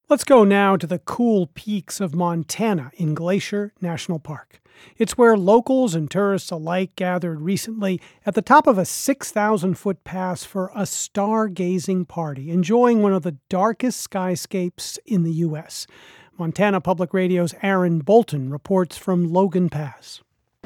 Let's go now to the cool peaks of Montana in Glacier National Park. It's where locals and tourists alike gathered recently at the top of a 6,000-foot pass for a stargazing party, enjoying one of the darkest skyscapes in the U.S. Montana Public Radio's Aaron Bolton reports from Logan Pass.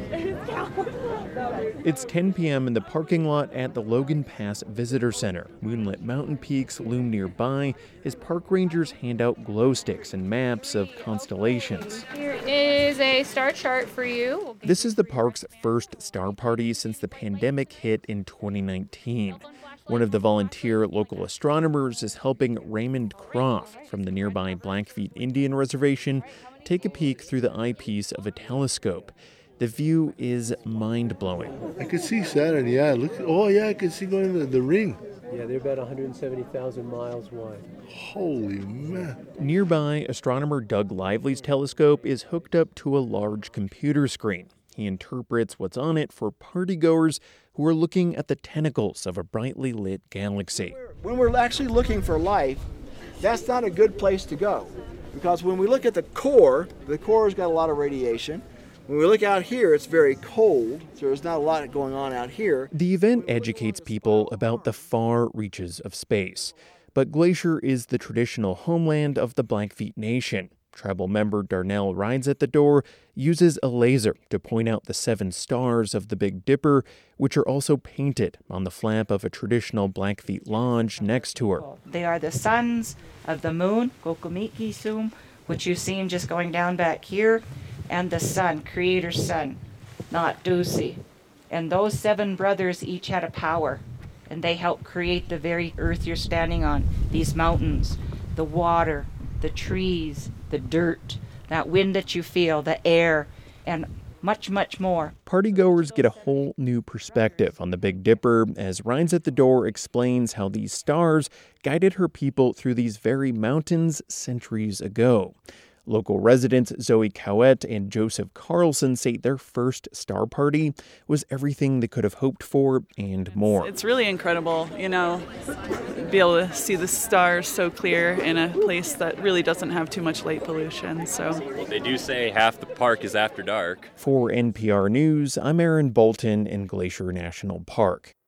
It's 10 p.m. in the parking lot at the Logan Pass Visitor Center. Moonlit mountain peaks loom nearby as park rangers hand out glow sticks and maps of constellations. Here is a star chart for you. This is the park's first star party since the pandemic hit in 2019. One of the volunteer local astronomers is helping Raymond Croft from the nearby Blackfeet Indian Reservation take a peek through the eyepiece of a telescope. The view is mind-blowing. I can see Saturn, yeah. Look, I can see going to the ring. Yeah, they're about 170,000 miles wide. Holy man. Nearby, astronomer Doug Lively's telescope is hooked up to a large computer screen. He interprets what's on it for partygoers who are looking at the tentacles of a brightly lit galaxy. When we're actually looking for life, that's not a good place to go. Because when we look at the core's got a lot of radiation. When we look out here, it's very cold, so there's not a lot going on out here. The event educates people about the far reaches of space. But Glacier is the traditional homeland of the Blackfeet Nation. Tribal member Darnell Rides at the Door uses a laser to point out the 7 stars of the Big Dipper, which are also painted on the flap of a traditional Blackfeet lodge next to her. They are the sons of the moon, Gokomiki-Sum, which you've seen just going down back here, and the sun, Creator's son, not Dusi. And those 7 brothers each had a power, and they helped create the very earth you're standing on, these mountains, the water, the trees, the dirt, that wind that you feel, the air, and much, much more. Partygoers get a whole new perspective on the Big Dipper as Rides at the Door explains how these stars guided her people through these very mountains centuries ago. Local residents Zoe Cowett and Joseph Carlson say their first star party was everything they could have hoped for and more. It's really incredible, be able to see the stars so clear in a place that really doesn't have too much light pollution. Well, they do say half the park is after dark. For NPR News, I'm Aaron Bolton in Glacier National Park.